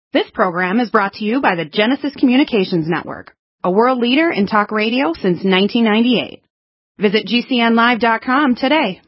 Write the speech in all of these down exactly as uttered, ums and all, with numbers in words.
This program is brought to you by the Genesis Communications Network, a world leader in talk radio since nineteen ninety-eight. Visit G C N live dot com today.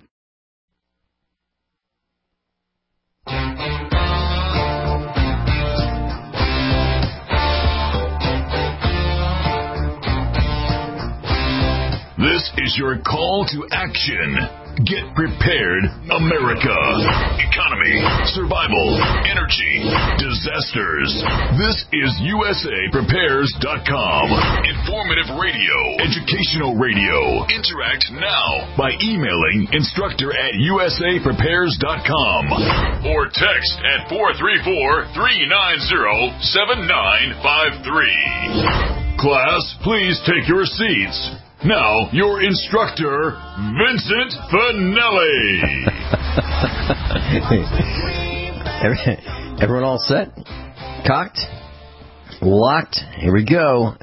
This is your call to action. Get prepared, America. Economy, survival, energy, disasters. This is U S A Prepares dot com. Informative radio, educational radio. Interact now by emailing instructor at U S A Prepares dot com or text at four three four, three nine zero, seven nine five three. Class, please take your seats. Now, your instructor, Vincent Finelli. Everyone all set? Cocked? Locked? Here we go.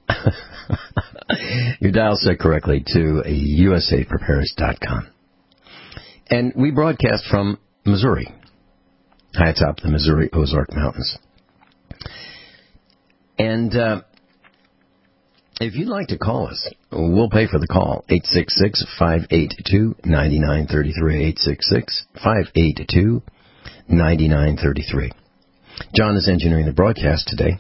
Your dial set correctly to U S A Prepares dot com. And we broadcast from Missouri, high atop the Missouri Ozark Mountains. And uh, if you'd like to call us, we'll pay for the call. eight six six, five eight two, nine nine three three. eight six six, five eight two, nine nine three three. John is engineering the broadcast today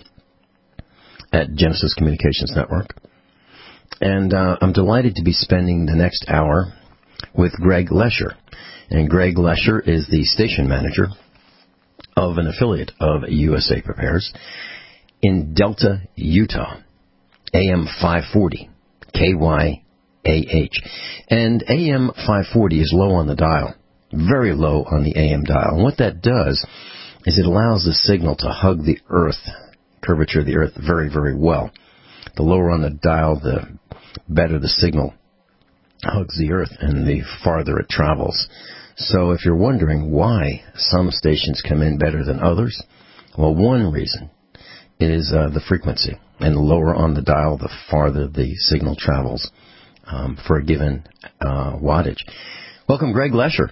at Genesis Communications Network. And uh, I'm delighted to be spending the next hour with Greg Lesher. And Greg Lesher is the station manager of an affiliate of U S A Prepares in Delta, Utah. A M five forty, K Y A H. And A M five forty is low on the dial, very low on the A M dial. And what that does is it allows the signal to hug the earth, curvature of the earth, very, very well. The lower on the dial, the better the signal hugs the earth and the farther it travels. So if you're wondering why some stations come in better than others, well, one reason is uh, the frequency. And the lower on the dial, the farther the signal travels um, for a given uh, wattage. Welcome, Greg Lesher.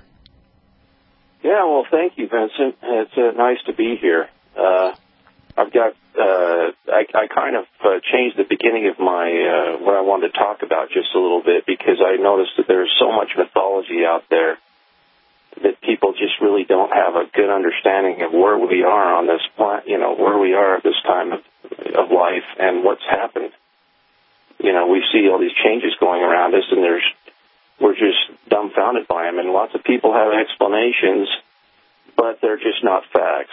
Yeah, well, thank you, Vincent. It's uh, nice to be here. Uh, I've got, uh, I, I kind of uh, changed the beginning of my, uh, what I wanted to talk about just a little bit because I noticed that there's so much mythology out there that people just really don't have a good understanding of where we are on this planet, you know, where we are at this time of, of life and what's happened. You know, we see all these changes going around us, and there's we're just dumbfounded by them. And lots of people have explanations, but they're just not facts.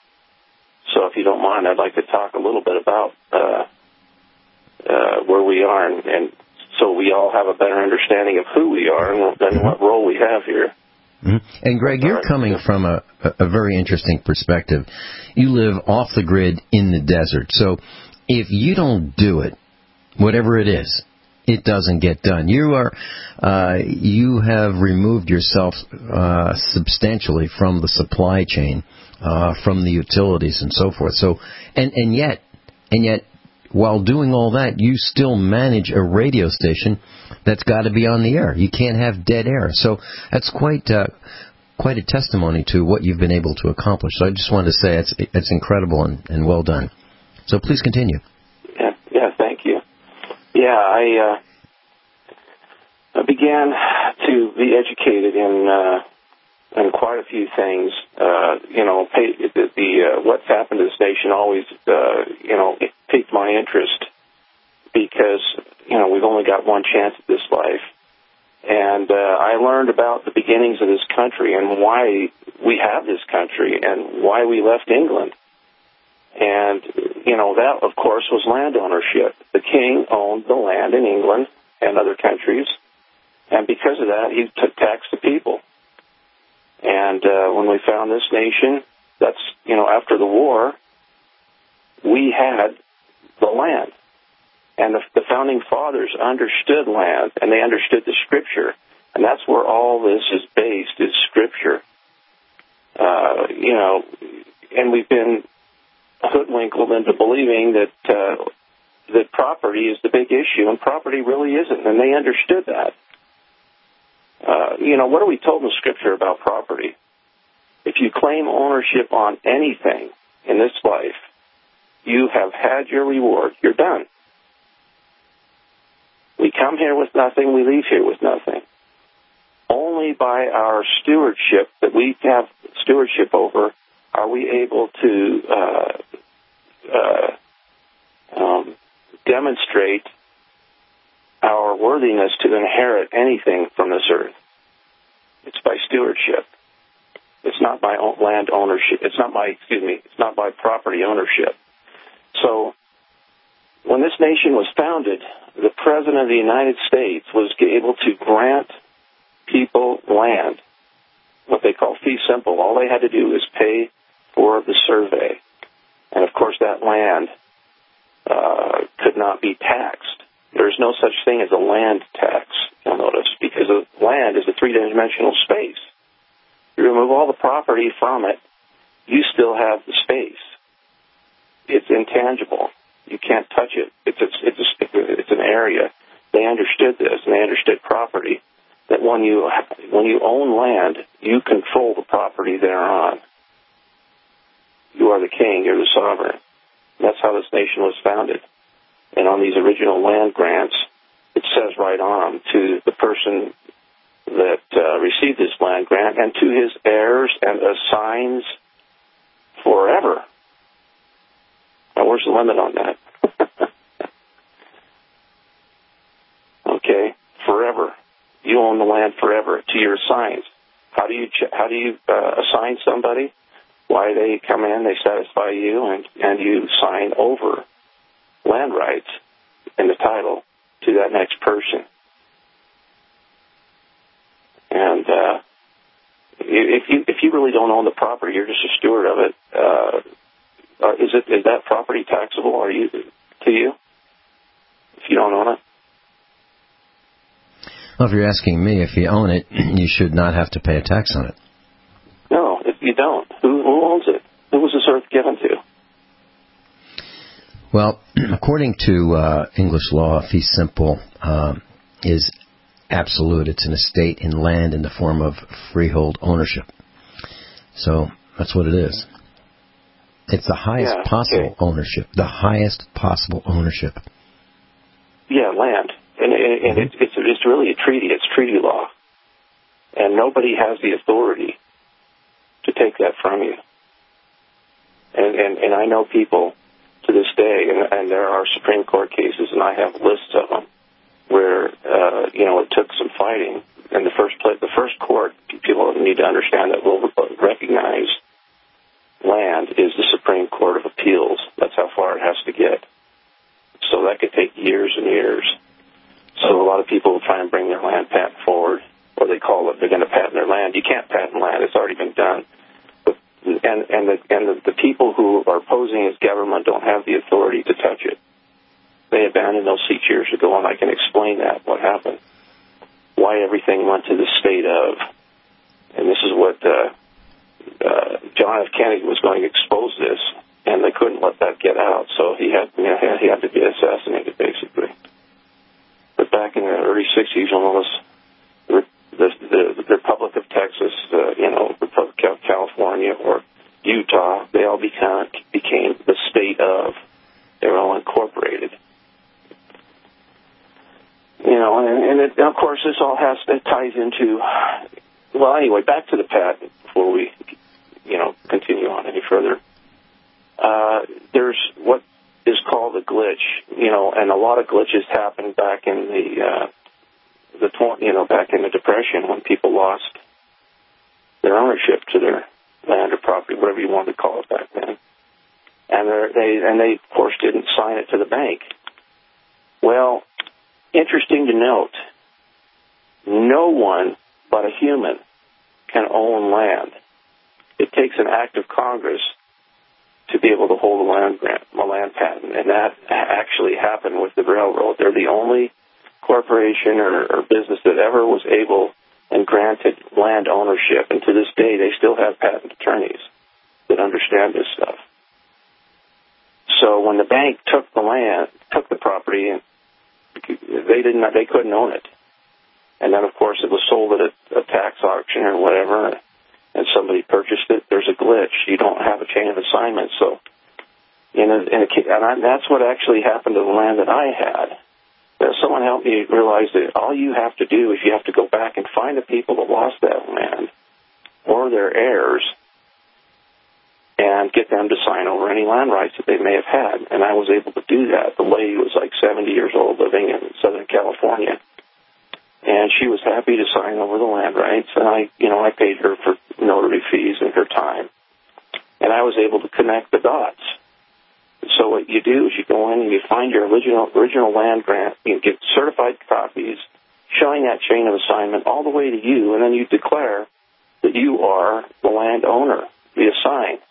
So if you don't mind, I'd like to talk a little bit about uh, uh, where we are, and, and so we all have a better understanding of who we are and, and what role we have here. Mm-hmm. And, Greg, you're coming from a, a very interesting perspective. You live off the grid in the desert. So if you don't do it, whatever it is, it doesn't get done. You are, uh, you have removed yourself uh, substantially from the supply chain, uh, from the utilities and so forth. So, and, and yet, and yet, while doing all that, you still manage a radio station that's got to be on the air. You can't have dead air. So that's quite uh, quite a testimony to what you've been able to accomplish. So I just wanted to say it's it's incredible and, and well done. So please continue. Yeah, yeah, thank you. Yeah, I uh, I began to be educated in uh, in quite a few things. Uh, you know, pay, the, the uh, what's happened to this nation always uh, you know it piqued my interest because you know we've only got one chance at this life, and uh, I learned about the beginnings of this country and why we have this country and why we left England. And, you know, that, of course, was land ownership. The king owned the land in England and other countries, and because of that, he took tax the people. And uh, when we found this nation, that's, you know, after the war, we had the land. And the, the founding fathers understood land, and they understood the Scripture. And that's where all this is based, is Scripture. Uh, you know, and we've been hoodwinkled into believing that uh, that property is the big issue, and property really isn't, and they understood that. Uh, you know, what are we told in the Scripture about property? If you claim ownership on anything, in this life, you have had your reward. You're done. We come here with nothing. We leave here with nothing. Only by our stewardship that we have stewardship over are we able to uh, uh, um, demonstrate our worthiness to inherit anything from this earth. It's by stewardship. It's not by land ownership. It's not by, excuse me, it's not by property ownership. So when this nation was founded, the President of the United States was able to grant people land, what they call fee simple. All they had to do is pay for the survey. And, of course, that land uh, could not be taxed. There's no such thing as a land tax, you'll notice, because land is a three-dimensional space. You remove all the property from it, you still have the space. It's intangible. You can't touch it. It's it's it's, a, it's an area. They understood this, and they understood property. That when you when you own land, you control the property thereon. You are the king. You're the sovereign. And that's how this nation was founded. And on these original land grants, it says right on to the person that uh, received this land grant and to his heirs and assigns forever. Now, where's the limit on that? Okay, forever. You own the land forever to your assigns. How do you ch- how do you uh, assign somebody? Why, they come in, they satisfy you, and, and you sign over land rights and the title to that next person. And uh, if you if you really don't own the property, you're just a steward of it. Uh, is it is that property taxable? Are you to you if you don't own it? Well, if you're asking me, if you own it, you should not have to pay a tax on it. No, if you don't. Who, who owns it? Who was this earth given to? Well, according to uh, English law, fee simple uh, is absolute. It's an estate in land in the form of freehold ownership. So that's what it is. It's the highest yeah, possible okay. ownership. The highest possible ownership. Yeah, land. And, and, and it, it's, it's really a treaty. It's treaty law. And nobody has the authority to take that from you. And, and, and I know people to this day, and, and there are Supreme Court cases, and I have lists of them, where, uh, you know, it took some fighting. And the first place, the first court, people need to understand that will recognize land is the Supreme Court of Appeals. That's how far it has to get. So that could take years and years. So a lot of people will try and bring their land patent forward, or they call it, they're going to patent their land. You can't patent land. It's already been done. But, and and, the, and the, the people who are opposing his government don't have the authority to touch it. They abandoned those seats years ago, and I can explain that, what happened. Why everything went to the state of. And this is what uh, uh, John F. Kennedy was going to expose this, and they couldn't let that get out. So he had, you know, he had to be assassinated, basically. But back in the early sixties, you'll notice the, the, the Republic of Texas, uh, you know, Republic of California, or Utah, they all become, became the state of. They were all incorporated. You know, and, and, it, and of course, this all has it ties into. Well, anyway, back to the patent before we, you know, continue on any further. Uh, there's what is called a glitch, you know, and a lot of glitches happened back in the uh, the you know back in the Depression when people lost their ownership to their land or property, whatever you wanted to call it back then, and they and they of course didn't sign it to the bank. Well, interesting to note, no one but a human can own land. It takes an act of Congress to be able to hold a land grant, a land patent, and that actually happened with the railroad. They're the only corporation or, or business that ever was able and granted land ownership, and to this day they still have patent attorneys that understand this stuff. So when the bank took the land, took the property, and they didn't, they couldn't own it, and then of course it was sold at a, a tax auction or whatever, and somebody purchased it, there's a glitch. You don't have a chain of assignment. So, in a, in a, and I, that's what actually happened to the land that I had. Uh, someone helped me realize that all you have to do is you have to go back and find the people that lost that land or their heirs and get them to sign over any land rights that they may have had. And I was able to do that. The lady was like seventy years old, living in Southern California. And she was happy to sign over the land rights. And I, you know, I paid her for notary fees and her time. And I was able to connect the dots. So what you do is you go in and you find your original original land grant. You get certified copies showing that chain of assignment all the way to you, and then you declare that you are the land owner, the assigned.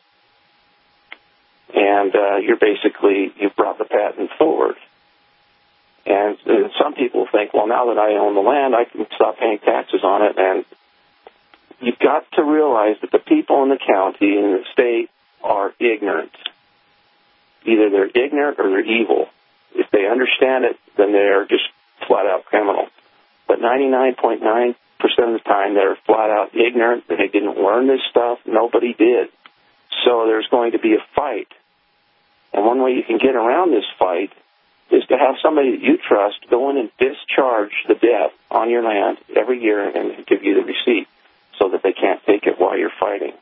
And uh, you're basically, you've brought the patent forward. And, and some people think, well, now that I own the land, I can stop paying taxes on it. And you've got to realize that the people in the county and the state are ignorant. Either they're ignorant or they're evil. If they understand it, then they're just flat-out criminal. But ninety-nine point nine percent of the time, they're flat-out ignorant. They didn't learn this stuff. Nobody did. So there's going to be a fight. And one way you can get around this fight is to have somebody that you trust go in and discharge the debt on your land every year and give you the receipt so that they can't take it while you're fighting.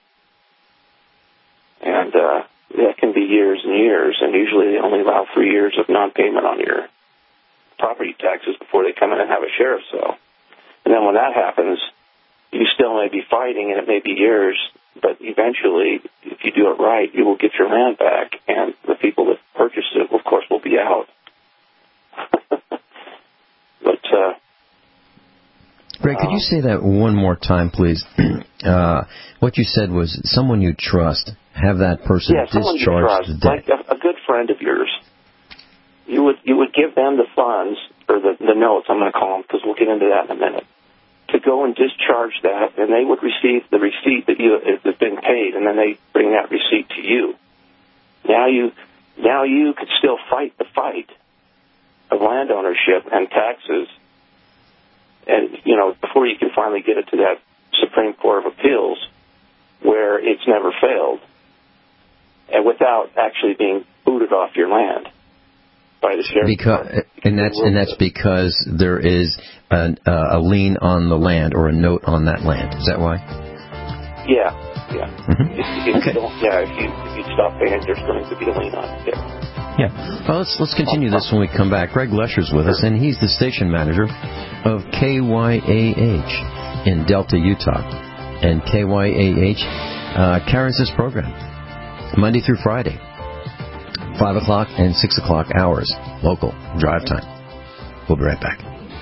And uh, that can be years and years, and usually they only allow three years of non-payment on your property taxes before they come in and have a sheriff's sale. And then when that happens, you still may be fighting, and it may be years, but eventually, if you do it right, you will get your land back, and the people that purchased it, of course, will be out. But, uh... Greg, could you say that one more time, please? uh, what you said was someone you trust, have that person yeah, discharge the debt. Like a, a good friend of yours. You would you would give them the funds, or the, the notes, I'm going to call them, because we'll get into that in a minute, to go and discharge that, and they would receive the receipt that you has been paid, and then they bring that receipt to you. Now you, now you could still fight the fight of land ownership and taxes, and you know before you can finally get it to that Supreme Court of Appeals, where it's never failed, and without actually being booted off your land by the sheriff. Because, and that's and that's because there is an, uh, a lien on the land or a note on that land. Is that why? Yeah, yeah. Mm-hmm. If, if okay. you don't, yeah, if you if you stop paying, there's going to be a lien on it. Yeah. Yeah. Well, let's let's continue this when we come back. Greg Lesher's with us, and he's the station manager of K Y A H in Delta, Utah, and K Y A H uh, carries this program Monday through Friday. five o'clock and six o'clock hours, local, drive time. We'll be right back.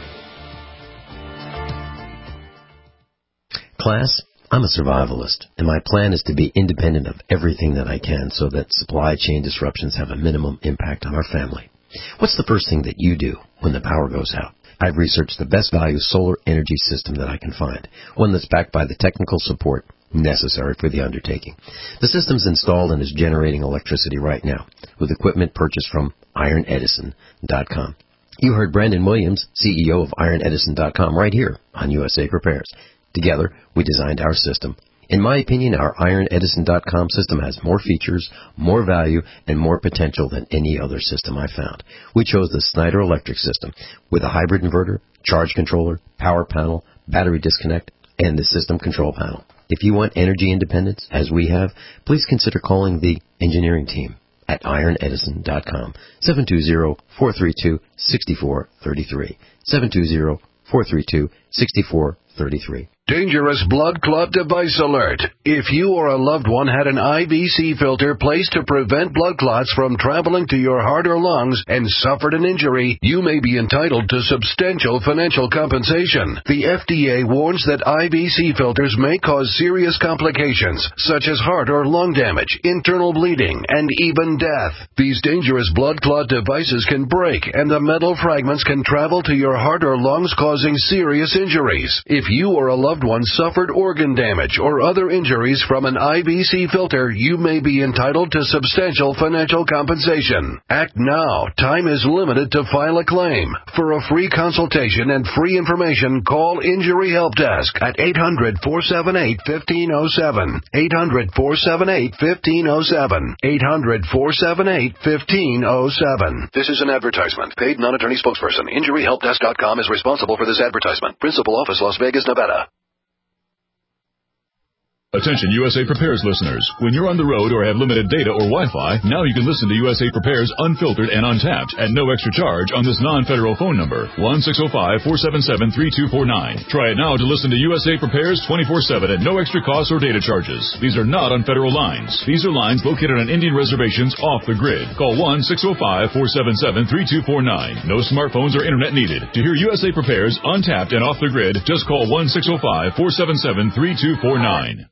Class, I'm a survivalist, and my plan is to be independent of everything that I can so that supply chain disruptions have a minimum impact on our family. What's the first thing that you do when the power goes out? I've researched the best value solar energy system that I can find, one that's backed by the technical support necessary for the undertaking. The system's installed and is generating electricity right now with equipment purchased from iron edison dot com. You heard Brandon Williams, C E O of iron edison dot com, right here on U S A Prepares. Together, we designed our system. In my opinion, our iron edison dot com system has more features, more value, and more potential than any other system I found. We chose the Snyder Electric system with a hybrid inverter, charge controller, power panel, battery disconnect, and the system control panel. If you want energy independence, as we have, please consider calling the engineering team at iron edison dot com, seven two zero, four three two, six four three three, seven two zero, four three two, six four three three. Dangerous blood clot device alert. If you or a loved one had an I V C filter placed to prevent blood clots from traveling to your heart or lungs and suffered an injury, you may be entitled to substantial financial compensation. The F D A warns that I V C filters may cause serious complications, such as heart or lung damage, internal bleeding, and even death. These dangerous blood clot devices can break, and the metal fragments can travel to your heart or lungs, causing serious injuries. If you or a loved loved one suffered organ damage or other injuries from an I B C filter, you may be entitled to substantial financial compensation. Act now. Time is limited to file a claim. For a free consultation and free information, call Injury Help Desk at eight hundred, four seven eight, one five zero seven. eight hundred, four seven eight, one five zero seven. eight hundred, four seven eight, one five zero seven. This is an advertisement. Paid non-attorney spokesperson. Injury Help Desk dot com is responsible for this advertisement. Principal office, Las Vegas, Nevada. Attention U S A Prepares listeners. When you're on the road or have limited data or Wi-Fi, now you can listen to U S A Prepares unfiltered and untapped at no extra charge on this non-federal phone number, one six zero five, four seven seven, three two four nine. Try it now to listen to U S A Prepares twenty-four seven at no extra cost or data charges. These are not on federal lines. These are lines located on Indian reservations off the grid. Call one six zero five, four seven seven, three two four nine. No smartphones or internet needed. To hear U S A Prepares untapped and off the grid, just call one six zero five, four seven seven, three two four nine.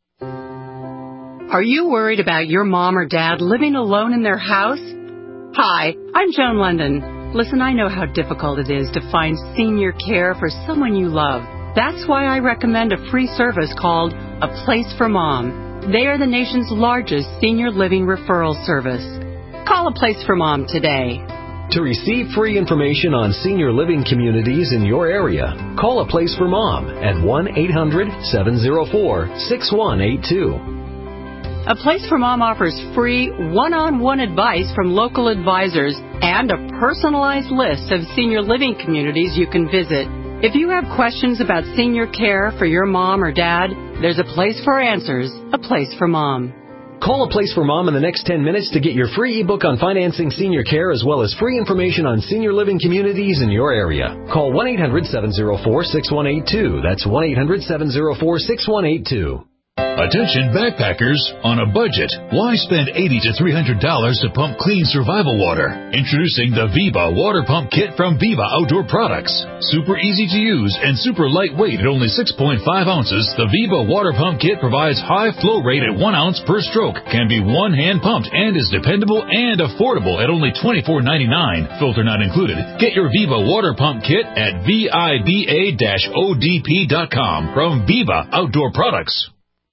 Are you worried about your mom or dad living alone in their house? Hi, I'm Joan London. Listen, I know how difficult it is to find senior care for someone you love. That's why I recommend a free service called A Place for Mom. They are the nation's largest senior living referral service. Call A Place for Mom today. To receive free information on senior living communities in your area, call A Place for Mom at one eight hundred, seven zero four, six one eight two. A Place for Mom offers free one-on-one advice from local advisors and a personalized list of senior living communities you can visit. If you have questions about senior care for your mom or dad, there's a place for answers, A Place for Mom. Call A Place for Mom in the next ten minutes to get your free ebook on financing senior care as well as free information on senior living communities in your area. Call one eight hundred, seven zero four, six one eight two. That's one eight hundred, seven zero four, six one eight two. Attention backpackers on a budget. Why spend eighty to three hundred dollars to pump clean survival water? Introducing the Viva Water Pump Kit from Viva Outdoor Products. Super easy to use and super lightweight at only six point five ounces, the Viva Water Pump Kit provides high flow rate at one ounce per stroke, can be one-hand pumped, and is dependable and affordable at only twenty-four ninety-nine. Filter not included. Get your Viva Water Pump Kit at viba dash O D P dot com from Viva Outdoor Products.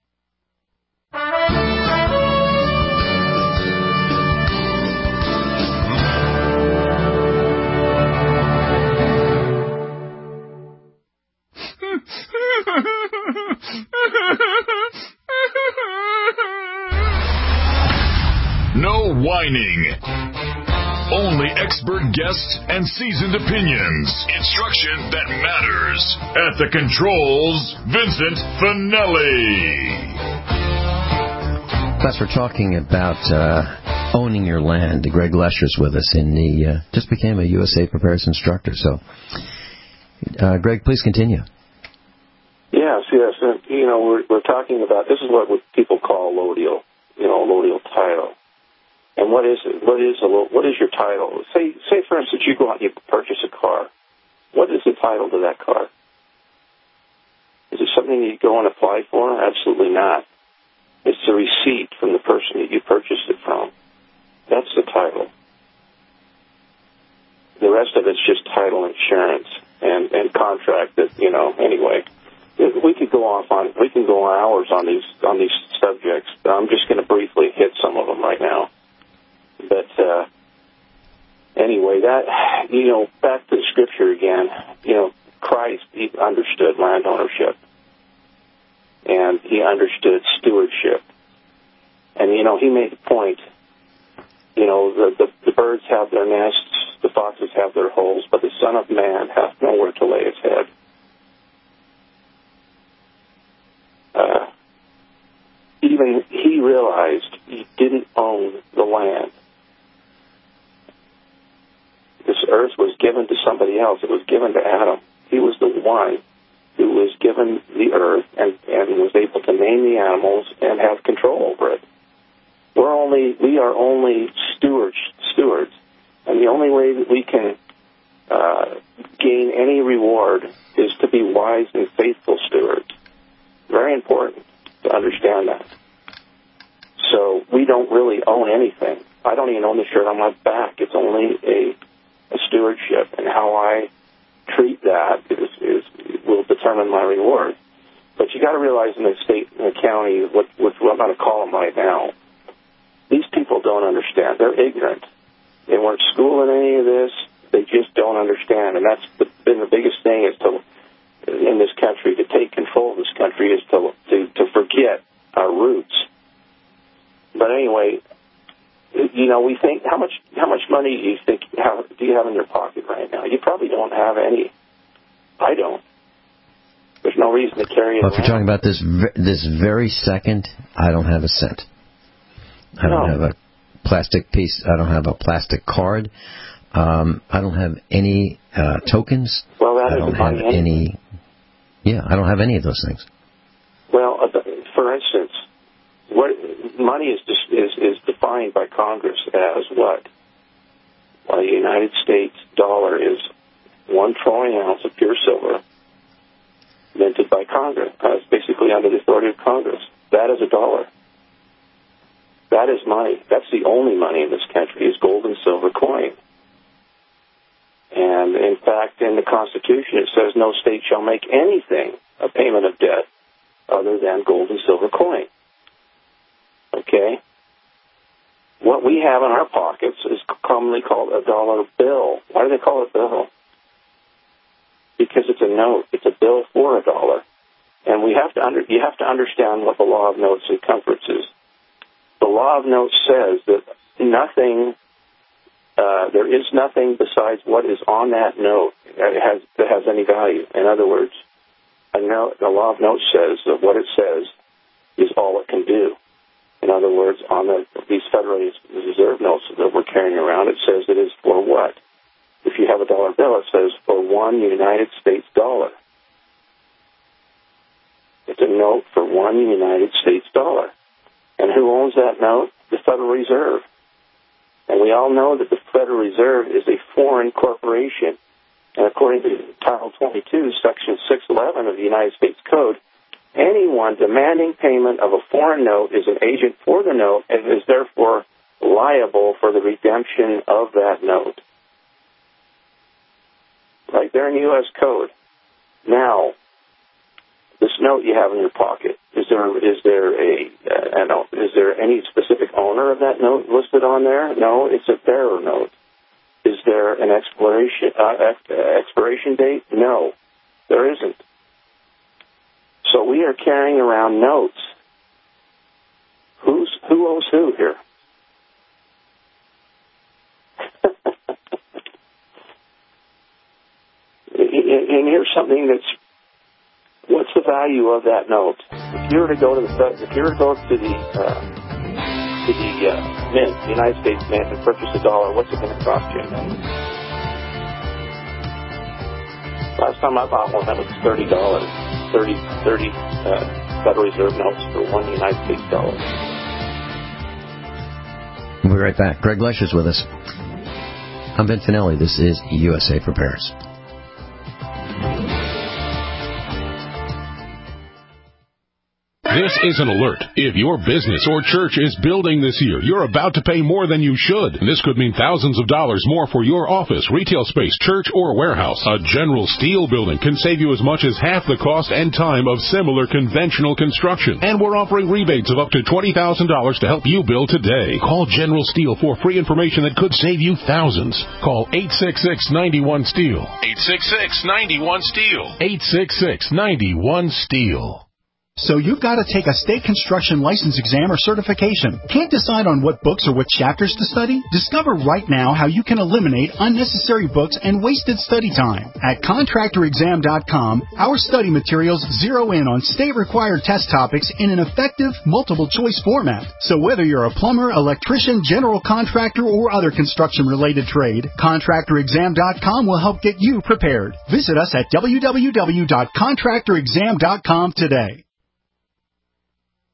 No whining. Only expert guests and seasoned opinions. Instruction that matters. At the controls, Vincent Finelli. Class, we're talking about uh, owning your land. Greg Lesher's with us, and he uh, just became a U S A Prepares instructor. So, uh, Greg, please continue. Yes, yes. And, you know, we're, we're talking about, this is what people call lodial, you know, lodial title. And what is it? What is a what is your title? Say, say for instance, you go out and you purchase a car. What is the title to that car? Is it something you go and apply for? Absolutely not. It's the receipt from the person that you purchased it from. That's the title. The rest of it's just title insurance and, and contract that, you know, anyway. We could go off on, we can go hours on these, on these subjects. I'm just going to briefly hit some of them right now. But, uh, anyway, that, you know, back to the scripture again, you know, Christ, he understood land ownership. And he understood stewardship. And, you know, he made the point, you know, the, the, the birds have their nests, the foxes have their holes, but the Son of Man hath nowhere to lay his head. Uh, even he realized he didn't own the land. This earth was given to somebody else. It was given to Adam. He was the one who was given the earth and, and was able to name the animals and have control over it. We're only, we are only stewards, stewards. And the only way that we can uh, gain any reward is to be wise and faithful stewards. Very important to understand that. So we don't really own anything. I don't even own the shirt on my back. It's only a, a stewardship, and how I treat that is, is will determine my reward. But got to realize in the state and the county, what, what I'm going to call them right now, these people don't understand. They're ignorant. They weren't schooling any of this. They just don't understand. And that's the, been the biggest thing is to, in this country, to take control of this country is to, to, to forget our roots. But anyway, you know, we think, how much how much money do you think how, do you have in your pocket right now? You probably don't have any. I don't. There's no reason to carry it well, if around. you're talking about this this very second, I don't have a cent. I don't no. have a plastic piece. I don't have a plastic card. Um, I don't have any uh, tokens. Well, that I don't have any. any. Yeah, I don't have any of those things. Well, uh, for instance, what money is, is is defined by Congress as what? Well, the United States dollar is one troy ounce of pure silver minted by Congress. Uh, it's basically under the authority of Congress. That is a dollar. That is money. That's the only money in this country is gold and silver coin. And, in fact, in the Constitution, it says no state shall make anything a payment of debt other than gold and silver coin. Okay? What we have in our pockets is commonly called a dollar bill. Why do they call it a bill? Because it's a note. It's a bill for a dollar. And we have to under, you have to understand what the law of notes and comforts is. The law of notes says that nothing, uh, there is nothing besides what is on that note that has, that has any value. In other words, a note, the law of notes says that what it says is all it can do. In other words, on the, these Federal Reserve notes that we're carrying around, it says it is for what? If you have a dollar bill, it says for one United States dollar. It's a note for one United States dollar. And who owns that note? The Federal Reserve. And we all know that the Federal Reserve is a foreign corporation. And according to Title twenty-two, Section six eleven of the United States Code, anyone demanding payment of a foreign note is an agent for the note and is therefore liable for the redemption of that note. Right there in the U S Code. Now, this note you have in your pocket, is there is there a uh, is there any specific owner of that note listed on there? No, it's a bearer note. Is there an expiration uh, expiration date? No, there isn't. So we are carrying around notes. Who's who owes who here? And here's something that's, what's the value of that note? If you were to go to the, if you were to go to the, uh, to the uh, mint, the United States Mint, and purchase a dollar, what's it going to cost you? Last time I bought one, that was thirty dollars, thirty, thirty uh, Federal Reserve notes for one United States dollar. We'll be right back. Greg Lesh is with us. I'm Ben Finelli. This is U S A Prepares. This is an alert. If your business or church is building this year, you're about to pay more than you should. This could mean thousands of dollars more for your office, retail space, church, or warehouse. A General Steel building can save you as much as half the cost and time of similar conventional construction. And we're offering rebates of up to twenty thousand dollars to help you build today. Call General Steel for free information that could save you thousands. Call eight six six, nine one, STEEL. eight six six, nine one, STEEL. eight six six, nine one, STEEL. So you've got to take a state construction license exam or certification. Can't decide on what books or what chapters to study? Discover right now how you can eliminate unnecessary books and wasted study time. At contractor exam dot com, our study materials zero in on state-required test topics in an effective, multiple-choice format. So whether you're a plumber, electrician, general contractor, or other construction-related trade, contractor exam dot com will help get you prepared. Visit us at w w w dot contractor exam dot com today.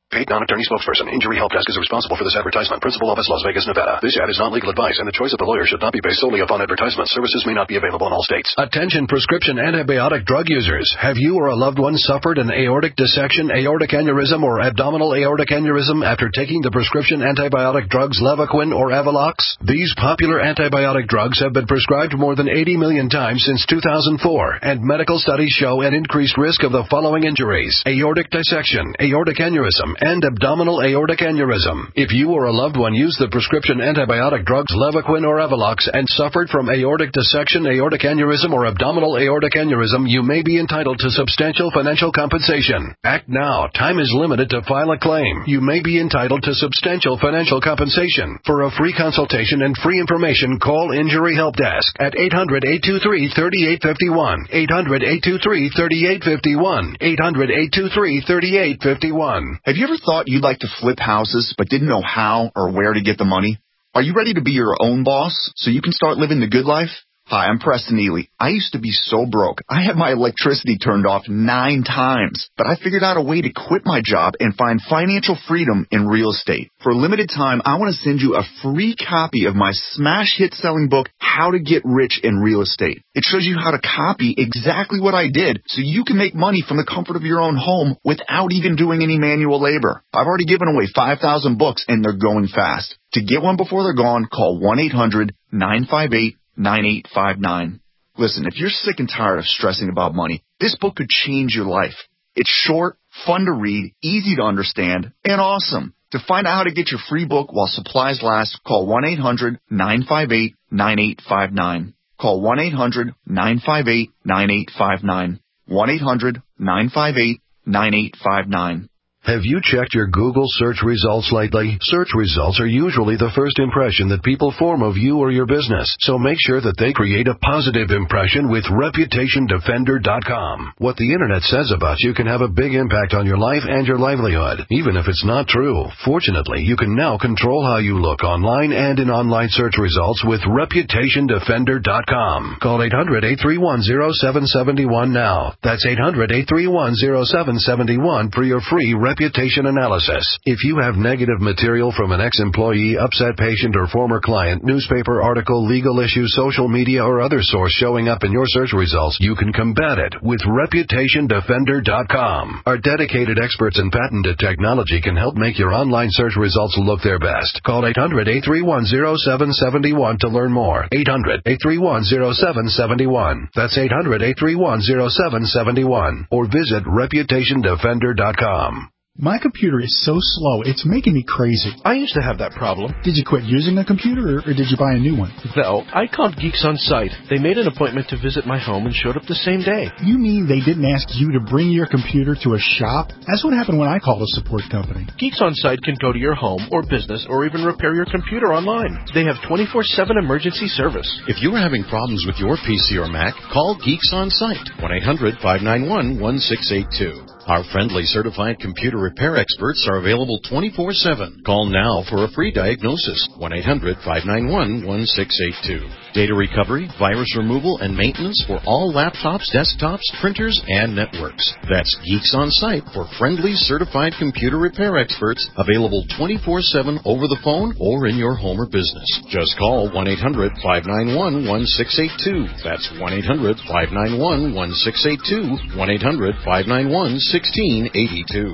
Paid non-attorney spokesperson. Injury Help Desk is responsible for this advertisement. Principal office, Las Vegas, Nevada. This ad is not legal advice, and the choice of the lawyer should not be based solely upon advertisement. Services may not be available in all states. Attention prescription antibiotic drug users. Have you or a loved one suffered an aortic dissection, aortic aneurysm, or abdominal aortic aneurysm after taking the prescription antibiotic drugs Levaquin or Avelox? These popular antibiotic drugs have been prescribed more than eighty million times since two thousand four, and medical studies show an increased risk of the following injuries: aortic dissection, aortic aneurysm, and abdominal aortic aneurysm. If you or a loved one used the prescription antibiotic drugs Levaquin or Avelox and suffered from aortic dissection, aortic aneurysm, or abdominal aortic aneurysm, you may be entitled to substantial financial compensation. Act now. Time is limited to file a claim. You may be entitled to substantial financial compensation. For a free consultation and free information, call Injury Help Desk at eight hundred, eight two three, three eight five one, eight hundred, eight two three, three eight five one, eight hundred, eight two three, three eight five one. Have you ever thought you'd like to flip houses but didn't know how or where to get the money? Are you ready to be your own boss so you can start living the good life? Hi, I'm Preston Ely. I used to be so broke. I had my electricity turned off nine times, but I figured out a way to quit my job and find financial freedom in real estate. For a limited time, I want to send you a free copy of my smash hit selling book, How to Get Rich in Real Estate. It shows you how to copy exactly what I did so you can make money from the comfort of your own home without even doing any manual labor. I've already given away five thousand books and they're going fast. To get one before they're gone, call one eight hundred, nine five eight, nine eight five nine. Listen, if you're sick and tired of stressing about money, this book could change your life. It's short, fun to read, easy to understand, and awesome. To find out how to get your free book while supplies last, call one eight hundred, nine five eight, nine eight five nine. Call one eight hundred, nine five eight, nine eight five nine. one eight hundred, nine five eight, nine eight five nine. Have you checked your Google search results lately? Search results are usually the first impression that people form of you or your business, so make sure that they create a positive impression with reputation defender dot com. What the internet says about you can have a big impact on your life and your livelihood, even if it's not true. Fortunately, you can now control how you look online and in online search results with reputation defender dot com. Call eight hundred, eight three one, zero seven seven one now. That's eight hundred, eight three one, zero seven seven one for your free reputation analysis. If you have negative material from an ex-employee, upset patient, or former client, newspaper article, legal issue, social media, or other source showing up in your search results, you can combat it with reputation defender dot com. Our dedicated experts in patented technology can help make your online search results look their best. Call eight hundred, eight three one, zero seven seven one to learn more. eight hundred, eight three one, zero seven seven one. That's eight hundred, eight three one, zero seven seven one. Or visit reputation defender dot com. My computer is so slow, it's making me crazy. I used to have that problem. Did you quit using a computer, or, or did you buy a new one? No, I called Geeks On Site. They made an appointment to visit my home and showed up the same day. You mean they didn't ask you to bring your computer to a shop? That's what happened when I called a support company. Geeks On Site can go to your home or business or even repair your computer online. They have twenty-four seven emergency service. If you are having problems with your P C or Mac, call Geeks On Site, one eight hundred, five nine one, one six eight two. Our friendly certified computer repair experts are available twenty-four seven. Call now for a free diagnosis, one eight hundred, five nine one, one six eight two. Data recovery, virus removal, and maintenance for all laptops, desktops, printers, and networks. That's Geeks On Site for friendly certified computer repair experts, available twenty-four seven over the phone or in your home or business. Just call one eight hundred, five nine one, one six eight two. That's one eight hundred, five nine one, one six eight two, one eight hundred, five nine one, one six eight two.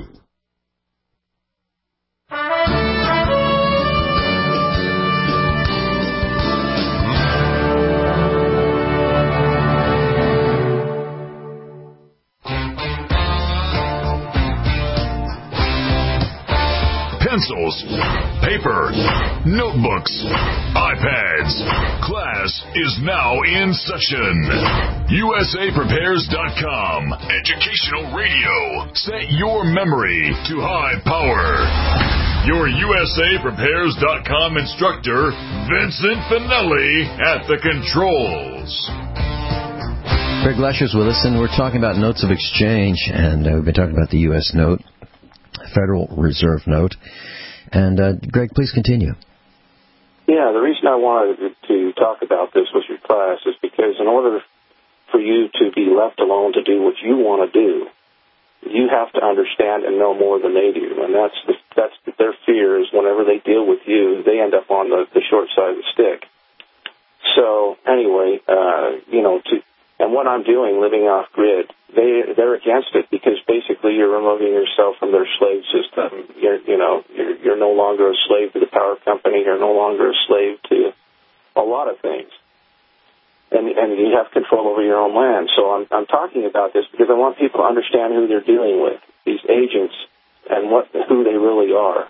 Pencils, paper, notebooks, iPads. Class is now in session. U S A Prepares dot com. Educational radio. Set your memory to high power. Your U S A Prepares dot com instructor, Vincent Finelli, at the controls. Greg Lesher's with us, and we're talking about notes of exchange, and uh, we've been talking about the U S note, Federal Reserve note. And, uh, Greg, please continue. Yeah, the reason I wanted to talk about this with your class is because in order for you to be left alone to do what you want to do, you have to understand and know more than they do, and that's the, that's their fear is whenever they deal with you, they end up on the, the short side of the stick. So anyway, uh, you know, to, and what I'm doing, living off grid, they they're against it because basically you're removing yourself from their slave system. You're you know you're you're no longer a slave to the power company. You're no longer a slave to a lot of things. And, and you have control over your own land. So I'm, I'm talking about this because I want people to understand who they're dealing with, these agents, and what who they really are.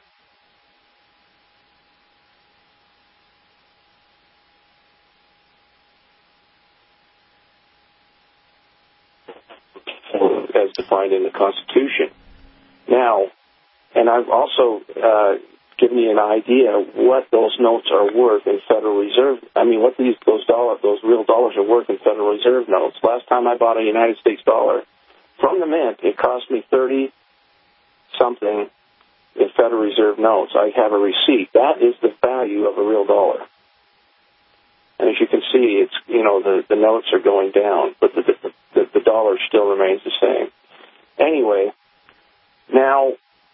As defined in the Constitution. Now, and I've also uh, given you an idea what those notes are worth in Federal Reserve. I mean, what these those dollars, those real dollars are worth in Federal Reserve notes. Last time I bought a United States dollar from the mint, it cost me thirty something in Federal Reserve notes. I have a receipt. That is the value of a real dollar. And as you can see, it's you know the, the notes are going down, but the, the the the dollar still remains the same. Anyway, now.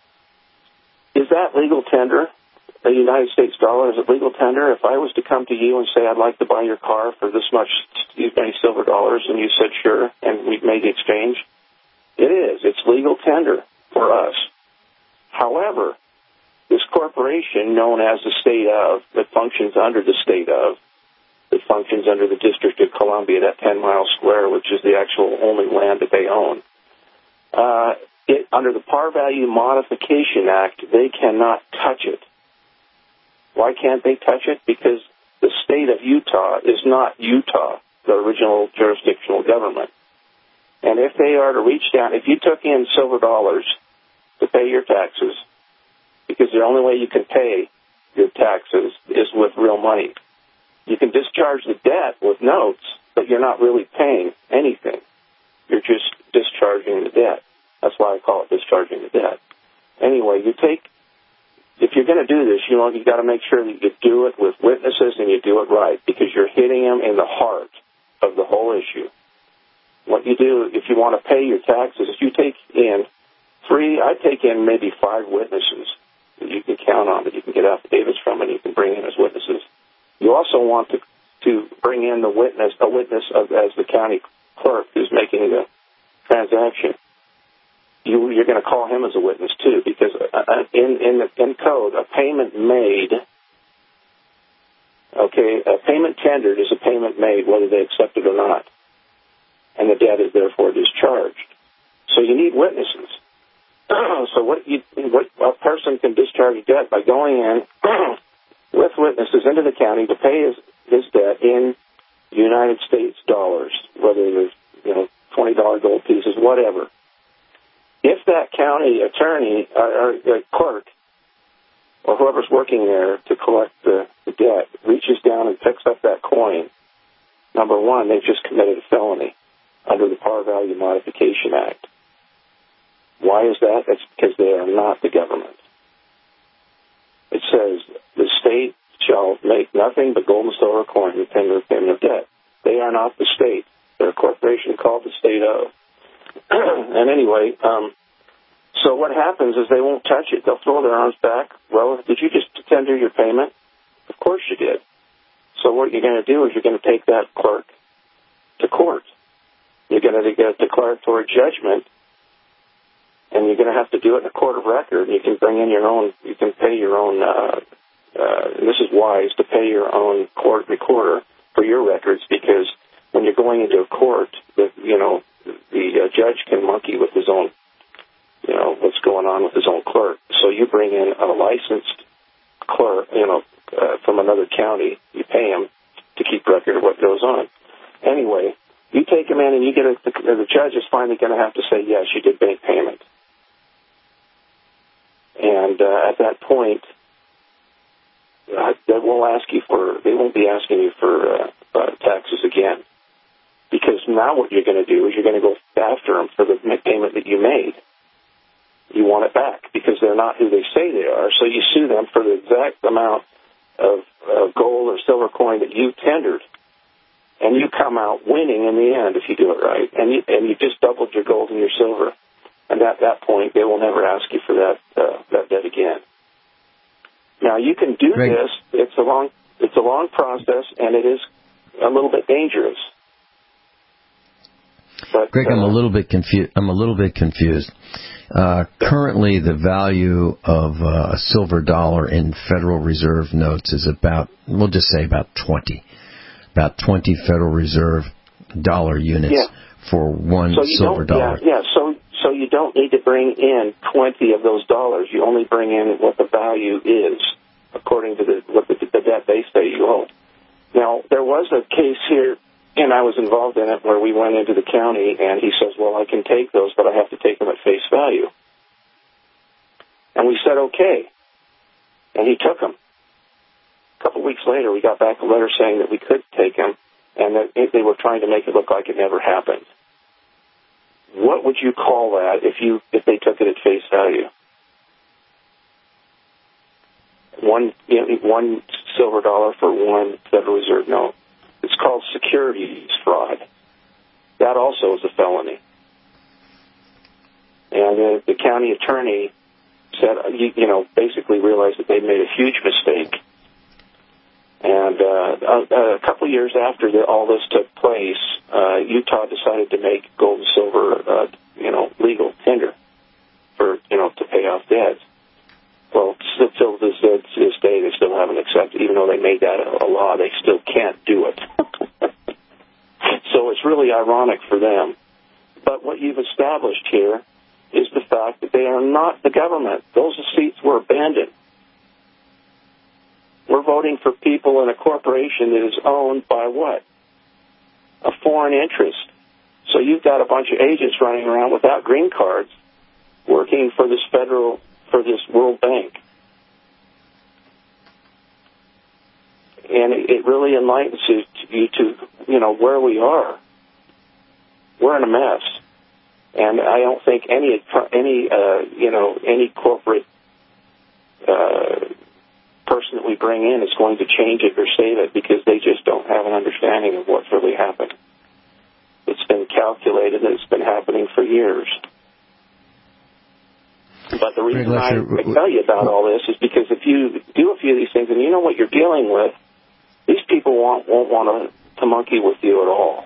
Is that legal tender? A United States dollar is it legal tender? If I was to come to you and say I'd like to buy your car for this much, these many silver dollars, and you said sure, and we've made the exchange, it is. It's legal tender for us. However, this corporation known as the state of, that functions under the state of, that functions under the District of Columbia, that ten mile square, which is the actual only land that they own, uh, It, under the Par Value Modification Act, they cannot touch it. Why can't they touch it? Because the state of Utah is not Utah, the original jurisdictional government. And if they are to reach down, if you took in silver dollars to pay your taxes, because the only way you can pay your taxes is with real money. You can discharge the debt with notes, but you're not really paying anything. You're just discharging the debt. That's why I call it discharging the debt. Anyway, you take, if you're going to do this, you know, you've got to make sure that you do it with witnesses and you do it right, because you're hitting them in the heart of the whole issue. What you do, if you want to pay your taxes, if you take in three, I take in maybe five witnesses that you can count on, that you can get affidavits from and you can bring in as witnesses. You also want to, to bring in the witness, a witness of, as the county clerk who's making the transaction. You, you're going to call him as a witness, too, because in, in, the, in code, a payment made, okay, a payment tendered is a payment made whether they accept it or not, and the debt is therefore discharged. So you need witnesses. So what, you, what a person can discharge debt by going in with witnesses into the county to pay his, his debt in United States dollars, whether there's, you know, twenty dollar gold pieces, whatever. If that county attorney or, or clerk or whoever's working there to collect the, the debt reaches down and picks up that coin, number one, they've just committed a felony under the Par Value Modification Act. Why is that? That's because they are not the government. It says the state shall make nothing but gold and silver coin in payment of debt. They are not the state. They're a corporation called the state of. And anyway, um, so what happens is they won't touch it. They'll throw their arms back. Well, did you just tender your payment? Of course you did. So what you're going to do is you're going to take that clerk to court. You're going to get a declaratory judgment, and you're going to have to do it in a court of record. You can bring in your own, you can pay your own, uh, uh, and this is wise, to pay your own court recorder for your records, because when you're going into a court, the, you know, the uh, judge can monkey with his own, you know, what's going on with his own clerk. So you bring in a licensed clerk, you know, uh, from another county. You pay him to keep record of what goes on. Anyway, you take him in and you get a, the, the judge is finally going to have to say, yes, you did make payment. And uh, at that point, uh, they won't ask you for, they won't be asking you for uh, uh, taxes again. Because now what you're going to do is you're going to go after them for the payment that you made. You want it back because they're not who they say they are. So you sue them for the exact amount of, of gold or silver coin that you tendered. And you come out winning in the end if you do it right. And you, and you just doubled your gold and your silver. And at that point, they will never ask you for that uh, that debt again. Now, you can do Greg. this. It's a long it's a long process, and it is a little bit dangerous. But, Greg, I'm uh, a little bit confused. I'm a little bit confused. Uh, currently, the value of uh, a silver dollar in Federal Reserve notes is about, we'll just say about twenty, about twenty Federal Reserve dollar units yeah. for one so you silver don't, dollar. Yeah, yeah. So so you don't need to bring in twenty of those dollars. You only bring in what the value is, according to the what the, the debt they say you owe. Now, there was a case here, and I was involved in it, where we went into the county, and he says, well, I can take those, but I have to take them at face value. And we said, okay. And he took them. A couple weeks later, we got back a letter saying that we could take them, and that they were trying to make it look like it never happened. What would you call that if you if they took it at face value? One, you know, one silver dollar for one Federal Reserve note. It's called securities fraud. That also is a felony. And the, the county attorney said, you, you know, basically realized that they made a huge mistake. And uh, a, a couple of years after the, all this took place, uh, Utah decided to make gold and silver, uh, you know, legal tender for, you know, to pay off debts. Well, still to this, to this day, they still haven't accepted, even though they made that a, a law, they still can't do it. So it's really ironic for them. But what you've established here is the fact that they are not the government. Those seats were abandoned. We're voting for people in a corporation that is owned by what? A foreign interest. So you've got a bunch of agents running around without green cards working for this federal, for this World Bank. And it, it really enlightens you to, you to, you know, where we are. We're in a mess. And I don't think any, any, uh, you know, any corporate, uh, person that we bring in is going to change it or save it, because they just don't have an understanding of what's really happened. It's been calculated and it's been happening for years. But the reason I, I tell you about all this is because if you do a few of these things and you know what you're dealing with, these people won't, won't want to, to monkey with you at all.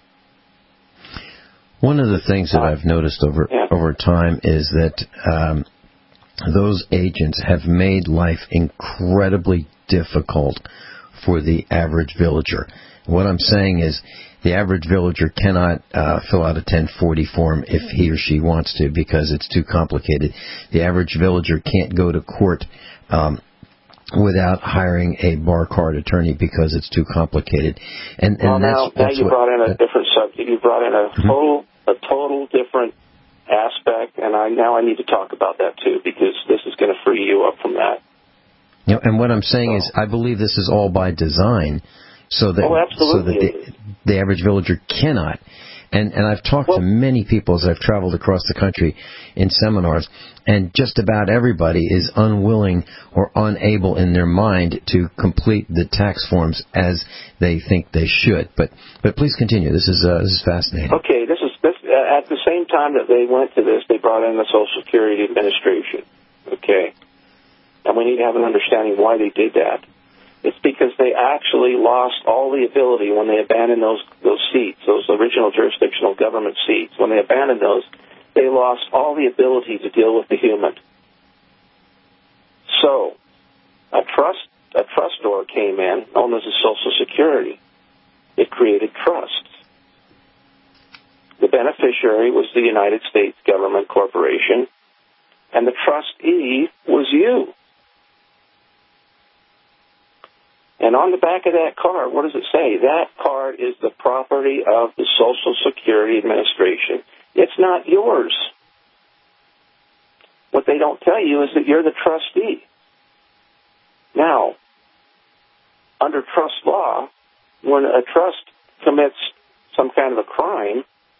One of the things that I've noticed over yeah. over time is that um, those agents have made life incredibly difficult for the average villager. What I'm saying is the average villager cannot uh, fill out a ten forty form if he or she wants to, because it's too complicated. The average villager can't go to court um, without hiring a bar card attorney because it's too complicated. And, and well, that's, now, that's now you what, brought in a different subject. You brought in a mm-hmm. total, a total different aspect, and I now I need to talk about that too, because this is going to free you up from that. You know, and what I'm saying is, I believe this is all by design, so that oh, so that the, the average villager cannot. And and I've talked well, to many people as I've traveled across the country in seminars, and just about everybody is unwilling or unable in their mind to complete the tax forms as they think they should. But but please continue. This is uh, this is fascinating. Okay, this is this uh, at the same time that they went to this, they brought in the Social Security Administration. Okay, and we need to have an understanding why they did that. It's because they actually lost all the ability when they abandoned those those seats, those original jurisdictional government seats. When they abandoned those, they lost all the ability to deal with the human. So, a trust a trustor came in, known as the Social Security. It created trusts. The beneficiary was the United States Government Corporation, and the trustee was you. And on the back of that card, what does it say? That card is the property of the Social Security Administration. It's not yours. What they don't tell you is that you're the trustee. Now, under trust law, when a trust commits some kind of a crime,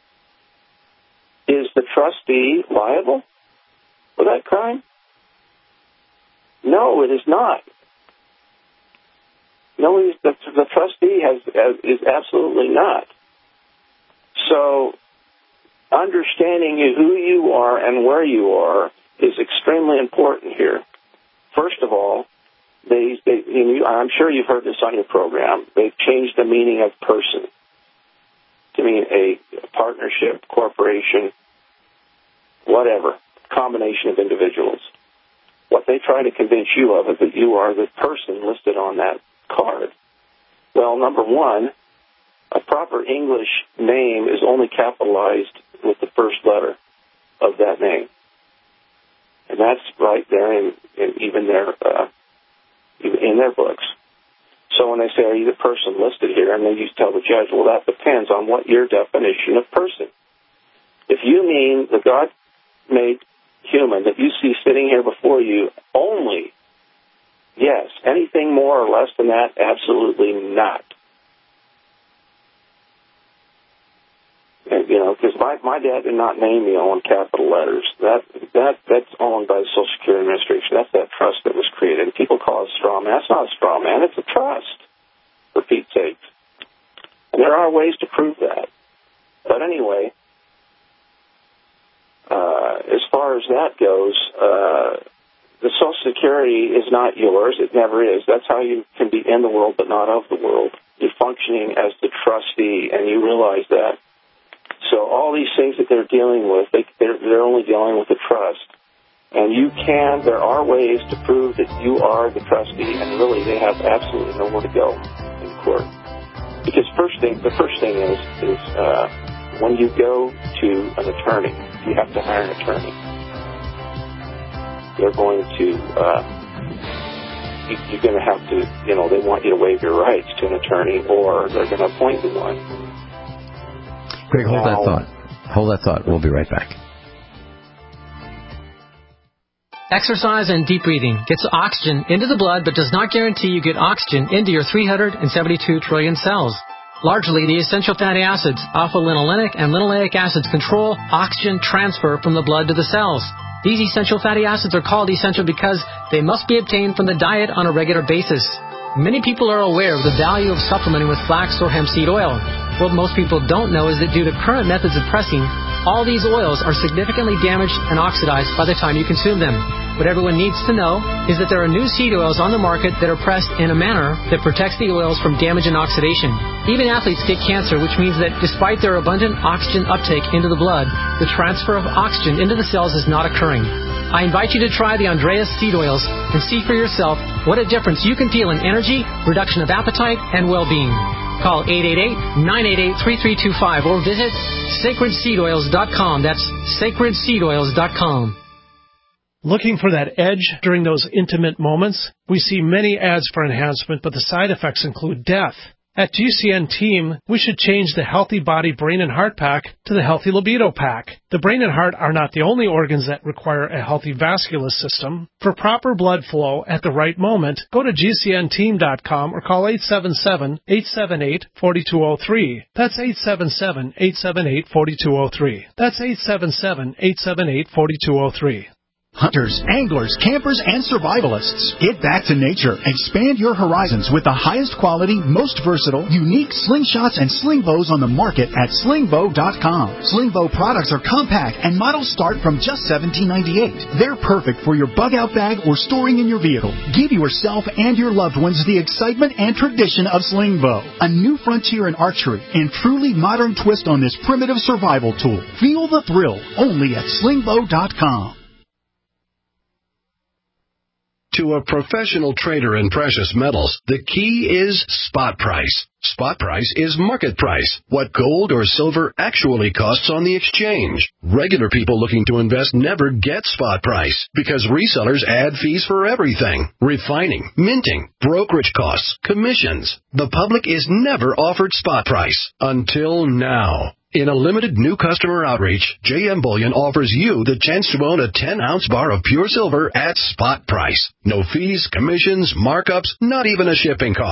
is the trustee liable for that crime? No, it is not. No, the, the trustee has, has is absolutely not. So understanding who you are and where you are is extremely important here. First of all, they, they you know, I'm sure you've heard this on your program, they've changed the meaning of person to mean a partnership, corporation, whatever, combination of individuals. What they try to convince you of is that you are the person listed on that card. Well, number one, a proper English name is only capitalized with the first letter of that name. And that's right there in, in even their uh, in their books. So when they say, are you the person listed here? And then you tell the judge, well, that depends on what your definition of person. If you mean the God-made human that you see sitting here before you only, yes. Anything more or less than that, absolutely not. And, you know, because my, my dad did not name me all in capital letters. That that that's owned by the Social Security Administration. That's that trust that was created. And people call it a straw man. That's not a straw man. It's a trust, for Pete's sake. And there are ways to prove that. But anyway, uh, as far as that goes, uh, the Social Security is not yours. It never is. That's how you can be in the world but not of the world. You're functioning as the trustee, and you realize that. So all these things that they're dealing with, they, they're, they're only dealing with the trust. And you can, there are ways to prove that you are the trustee, and really they have absolutely nowhere to go in court. Because first thing, the first thing is, is uh, when you go to an attorney, you have to hire an attorney. They're going to, uh, you, you're going to have to, you know, they want you to waive your rights to an attorney, or they're going to appoint you one. Greg, hold that thought. Hold that thought. We'll be right back. Exercise and deep breathing gets oxygen into the blood but does not guarantee you get oxygen into your three hundred seventy-two trillion cells. Largely, the essential fatty acids, alpha-linolenic and linoleic acids, control oxygen transfer from the blood to the cells. These essential fatty acids are called essential because they must be obtained from the diet on a regular basis. Many people are aware of the value of supplementing with flax or hemp seed oil. What most people don't know is that due to current methods of pressing, all these oils are significantly damaged and oxidized by the time you consume them. What everyone needs to know is that there are new seed oils on the market that are pressed in a manner that protects the oils from damage and oxidation. Even athletes get cancer, which means that despite their abundant oxygen uptake into the blood, the transfer of oxygen into the cells is not occurring. I invite you to try the Andreas seed oils and see for yourself what a difference you can feel in energy, reduction of appetite, and well-being. Call eight eight eight, nine eight eight, three three two five or visit sacred seed oils dot com. That's sacred seed oils dot com. Looking for that edge during those intimate moments? We see many ads for enhancement, but the side effects include death. At G C N Team, we should change the Healthy Body, Brain, and Heart Pack to the Healthy Libido Pack. The brain and heart are not the only organs that require a healthy vascular system. For proper blood flow at the right moment, go to G C N team dot com or call eight seven seven, eight seven eight, four two zero three. That's eight seven seven, eight seven eight, four two zero three. That's eight seven seven, eight seven eight, four two zero three. Hunters, anglers, campers, and survivalists. Get back to nature. Expand your horizons with the highest quality, most versatile, unique slingshots and sling bows on the market at sling bow dot com. Sling bow products are compact and models start from just seventeen ninety-eight. They're perfect for your bug out bag or storing in your vehicle. Give yourself and your loved ones the excitement and tradition of sling bow. A new frontier in archery and truly modern twist on this primitive survival tool. Feel the thrill only at sling bow dot com. To a professional trader in precious metals, the key is spot price. Spot price is market price, what gold or silver actually costs on the exchange. Regular people looking to invest never get spot price because resellers add fees for everything. Refining, minting, brokerage costs, commissions. The public is never offered spot price until now. In a limited new customer outreach, J M Bullion offers you the chance to own a ten-ounce bar of pure silver at spot price. No fees, commissions, markups, not even a shipping cost.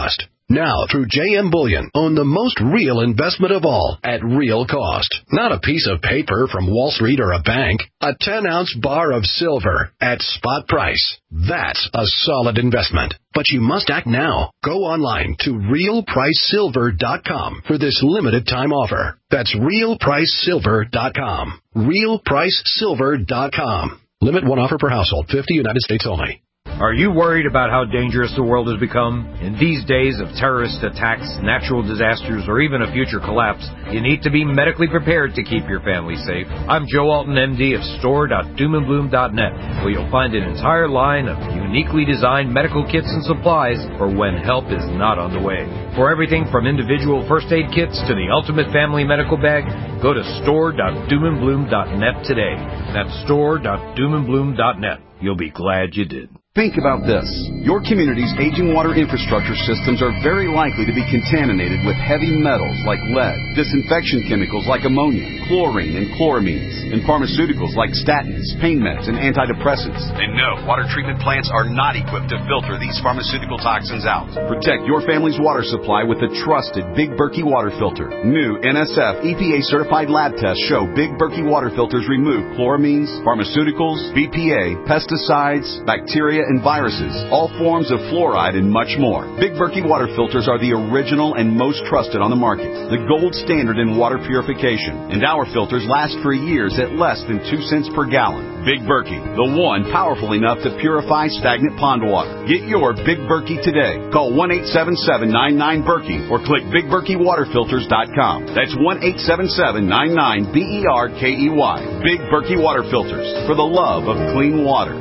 Now, through J M Bullion, own the most real investment of all at real cost. Not a piece of paper from Wall Street or a bank. A ten-ounce bar of silver at spot price. That's a solid investment. But you must act now. Go online to real price silver dot com for this limited time offer. That's real price silver dot com. real price silver dot com. Limit one offer per household. fifty United States only. Are you worried about how dangerous the world has become? In these days of terrorist attacks, natural disasters, or even a future collapse, you need to be medically prepared to keep your family safe. I'm Joe Alton, M D of store dot doom and bloom dot net, where you'll find an entire line of uniquely designed medical kits and supplies for when help is not on the way. For everything from individual first aid kits to the ultimate family medical bag, go to store dot doom and bloom dot net today. That's store dot doom and bloom dot net. You'll be glad you did. Think about this. Your community's aging water infrastructure systems are very likely to be contaminated with heavy metals like lead, disinfection chemicals like ammonia, chlorine and chloramines, and pharmaceuticals like statins, pain meds, and antidepressants. And no, water treatment plants are not equipped to filter these pharmaceutical toxins out. Protect your family's water supply with the trusted Big Berkey water filter. New N S F E P A-certified lab tests show Big Berkey water filters remove chloramines, pharmaceuticals, B P A, pesticides, bacteria, and viruses, all forms of fluoride, and much more. Big Berkey water filters are the original and most trusted on the market, the gold standard in water purification, and our filters last for years at less than two cents per gallon. Big Berkey, the one powerful enough to purify stagnant pond water. Get your Big Berkey today. Call one eight seven seven, nine nine, Berkey or click big berkey water filters dot com. That's one eight seven seven, nine nine, B E R K E Y. Big Berkey water filters, for the love of clean water.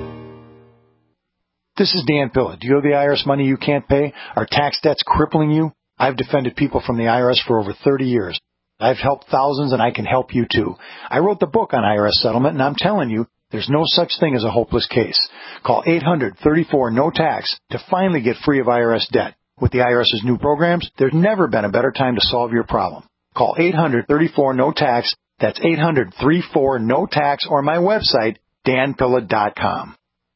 This is Dan Pilla. Do you owe the I R S money you can't pay? Are tax debts crippling you? I've defended people from the I R S for over thirty years. I've helped thousands, and I can help you too. I wrote the book on I R S settlement, and I'm telling you, there's no such thing as a hopeless case. Call eight hundred, thirty-four, no tax to finally get free of I R S debt. With the IRS's new programs, there's never been a better time to solve your problem. Call eight hundred, thirty-four, no tax. That's eight hundred, thirty-four, no tax, or my website, dan pilla dot com.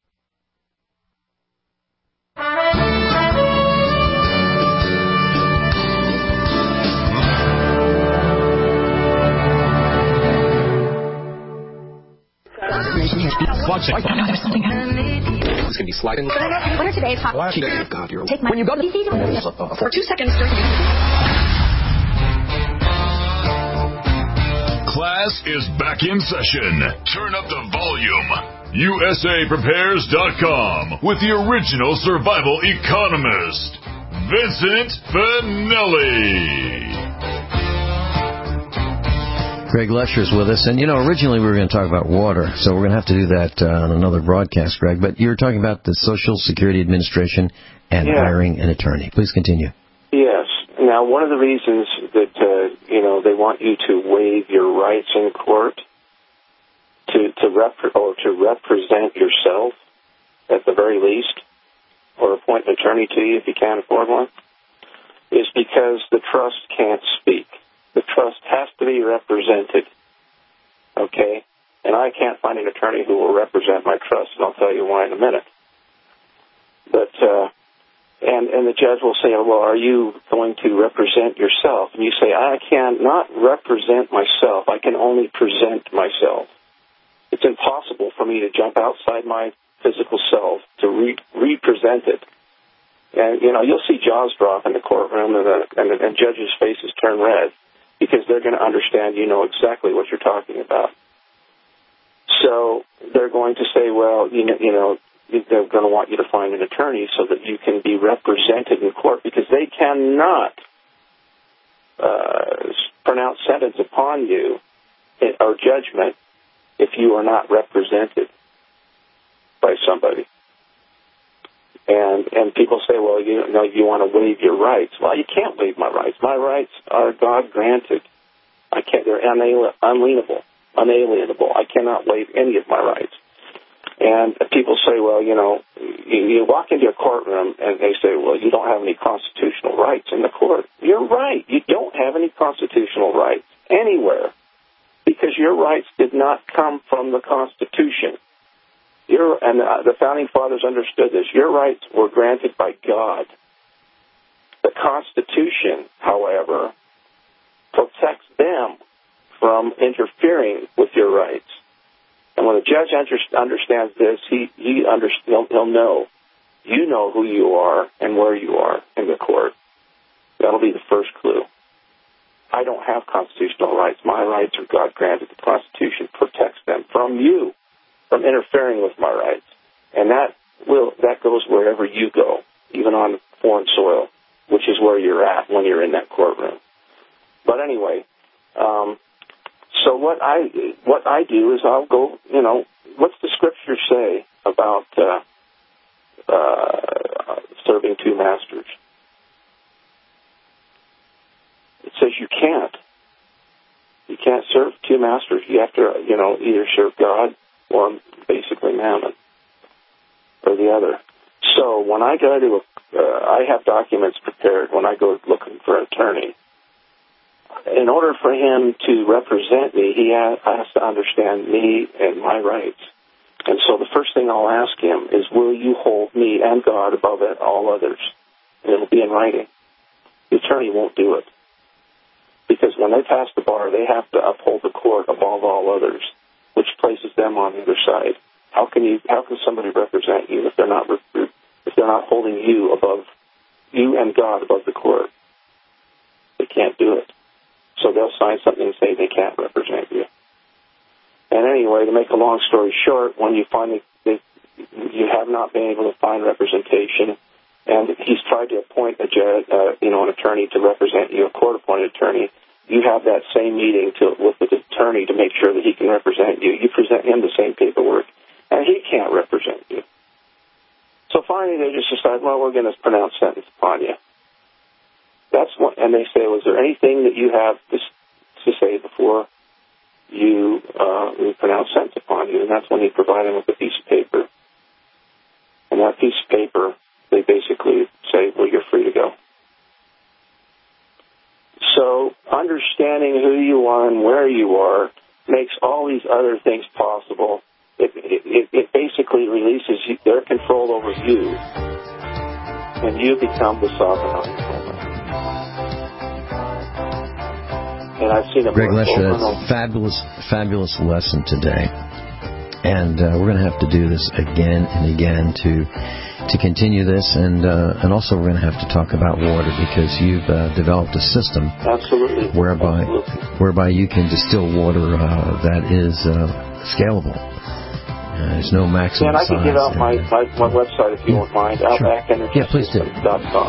Watch it. I know there's something. It's going to be sliding. What are today's hot? God, you're... Take my... When you go to the P C, for two seconds during the... Class is back in session. Turn up the volume. U S A Prepares dot com with the original survival economist, Vincent Finelli. Greg Lesher's with us. And, you know, originally we were going to talk about water, so we're going to have to do that uh, on another broadcast, Greg. But you were talking about the Social Security Administration and yeah. hiring an attorney. Please continue. Yes. Now, one of the reasons that, uh, you know, they want you to waive your rights in court to, to rep- or to represent yourself, at the very least, or appoint an attorney to you if you can't afford one, is because the trust can't speak. The trust has to be represented, okay? And I can't find an attorney who will represent my trust, and I'll tell you why in a minute. But, uh, and, and the judge will say, well, are you going to represent yourself? And you say, I cannot represent myself. I can only present myself. It's impossible for me to jump outside my physical self to re- represent it. And, you know, you'll see jaws drop in the courtroom, and the, and the and judges' faces turn red, because they're going to understand you know exactly what you're talking about. So they're going to say, well, you know, you know, they're going to want you to find an attorney so that you can be represented in court, because they cannot uh, pronounce sentence upon you or judgment if you are not represented by somebody. And and people say, well, you know, you want to waive your rights. Well, you can't waive my rights. My rights are God granted. I can't. They're unalienable, unalienable. I cannot waive any of my rights. And people say, well, you know, you, you walk into a courtroom and they say, well, you don't have any constitutional rights in the court. You're right. You don't have any constitutional rights anywhere, because your rights did not come from the Constitution. Your, and uh, the Founding Fathers understood this. Your rights were granted by God. The Constitution, however, protects them from interfering with your rights. And when the judge under, understands this, he, he under, he'll, he'll know. You know who you are and where you are in the court. That'll be the first clue. I don't have constitutional rights. My rights are God-granted. The Constitution protects them from you, from interfering with my rights. And that will that goes wherever you go, even on foreign soil, which is where you're at when you're in that courtroom. But anyway, um, so what I what I do is I'll go, you know, what's the Scripture say about uh, uh, serving two masters? It says you can't. You can't serve two masters. You have to, you know, either serve God or basically Mammon or the other. So when I go to, a, uh, I have documents prepared when I go looking for an attorney. In order for him to represent me, he has, has to understand me and my rights. And so the first thing I'll ask him is, will you hold me and God above all others? And it'll be in writing. The attorney won't do it. Because when they pass the bar, they have to uphold the court above all others, which places them on the other side. How can you? How can somebody represent you if they're not if they're not holding you above you and God above the court? They can't do it. So they'll sign something and say they can't represent you. And anyway, to make a long story short, when you finally they, you have not been able to find representation, and he's tried to appoint a judge, uh, you know, an attorney to represent you, a court-appointed attorney. You have that same meeting to, with the attorney to make sure that he can represent you. You present him the same paperwork, and he can't represent you. So finally, they just decide, well, we're going to pronounce sentence upon you. That's what, and they say, was there anything that you have to, to say before you uh, we pronounce sentence upon you? And that's when you provide him with a piece of paper. And that piece of paper, they basically say, well, you're free to go. So understanding who you are and where you are makes all these other things possible. It, it, it basically releases their control over you, and you become the sovereign on your own. And I've seen it. Greg Lesher, that's a fabulous, fabulous lesson today. And uh, we're going to have to do this again and again to to continue this, and uh, and also we're going to have to talk about water, because you've uh, developed a system absolutely whereby absolutely. whereby you can distill water uh, that is uh, scalable. Uh, there's no maximum and I can size. give out my, my, my website if you yeah, won't mind, sure. outback energy yeah, please do. dot com.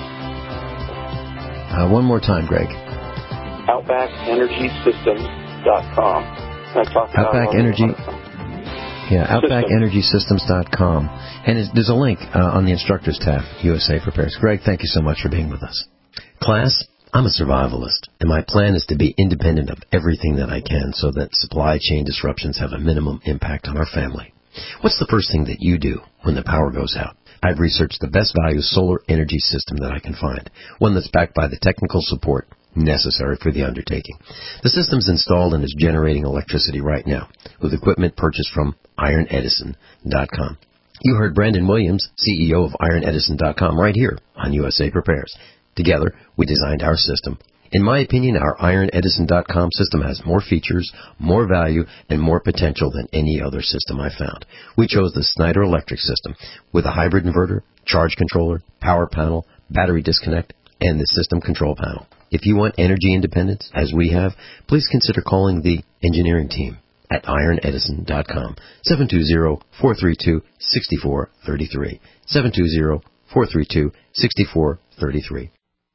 Uh, one more time, Greg. outback energy systems dot com. I talk about Outback Energy. Yeah, outback energy systems dot com. And there's a link uh, on the instructors tab, U S A Prepares. Greg, thank you so much for being with us. Class, I'm a survivalist, and my plan is to be independent of everything that I can so that supply chain disruptions have a minimum impact on our family. What's the first thing that you do when the power goes out? I've researched the best value solar energy system that I can find, one that's backed by the technical support necessary for the undertaking. The system's installed and is generating electricity right now with equipment purchased from iron edison dot com. You heard Brandon Williams, C E O of iron edison dot com, right here on U S A Prepares. Together, we designed our system. In my opinion, our iron edison dot com system has more features, more value, and more potential than any other system I found. We chose the Snyder Electric system with a hybrid inverter, charge controller, power panel, battery disconnect, and the system control panel. If you want energy independence, as we have, please consider calling the engineering team at iron edison dot com, seven two zero, four three two, six four three three, seven two zero, four three two, six four three three.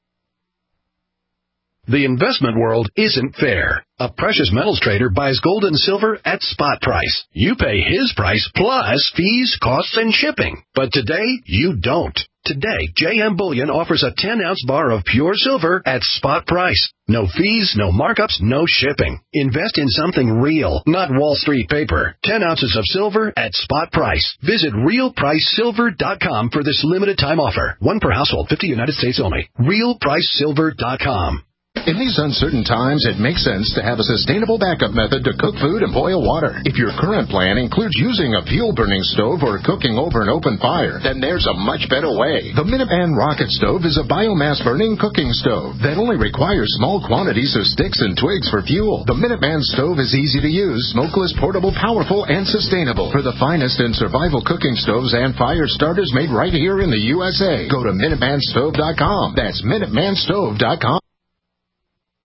The investment world isn't fair. A precious metals trader buys gold and silver at spot price. You pay his price plus fees, costs, and shipping. But today, you don't. Today, J M Bullion offers a ten-ounce bar of pure silver at spot price. No fees, no markups, no shipping. Invest in something real, not Wall Street paper. ten ounces of silver at spot price. Visit real price silver dot com for this limited time offer. One per household, fifty United States only. real price silver dot com. In these uncertain times, it makes sense to have a sustainable backup method to cook food and boil water. If your current plan includes using a fuel-burning stove or cooking over an open fire, then there's a much better way. The Minuteman Rocket Stove is a biomass-burning cooking stove that only requires small quantities of sticks and twigs for fuel. The Minuteman Stove is easy to use, smokeless, portable, powerful, and sustainable. For the finest in survival cooking stoves and fire starters made right here in the U S A, go to Minuteman Stove dot com. That's Minuteman Stove dot com.